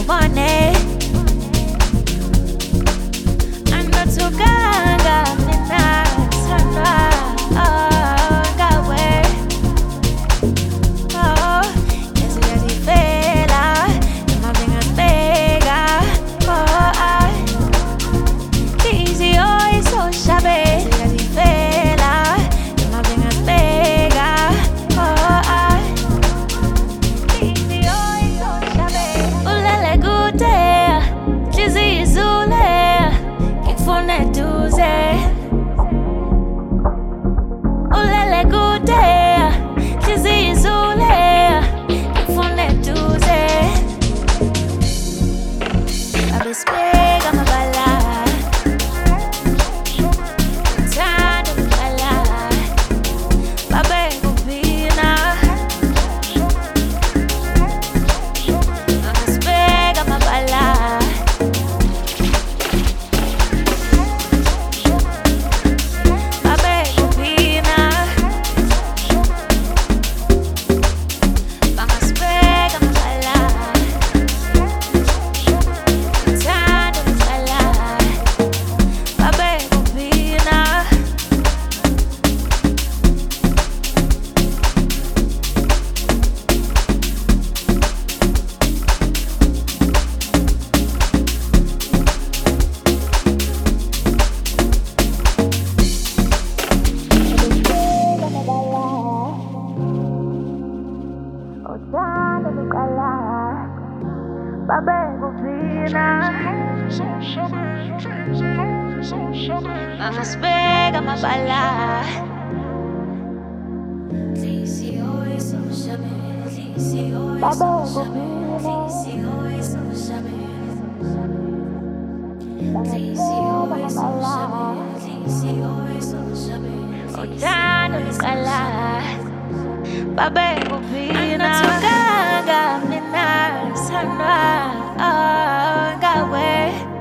funny. Anotuganga mina sana gawe. Oh, yazi yazi fela, mavinga pega. Oh, easy oh so shabe. Yazi fela, mavinga pega. Oh, easy oh so shabe. Ulele gute, chizi izule. Kifune tuze ulele gude chizi izule kifune tuze abespega mabala tando mabala babe kupina abespega mabala Mas pega uma bala. Babe kupina anatuganga mina sana gawe.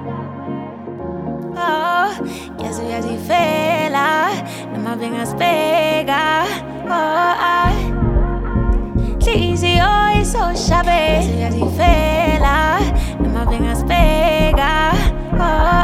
Oh, yazi yazi fela, nama vengas pega. Oh, cheesy oh so shabe. Yazi yazi fela, nama vengas pega. Oh.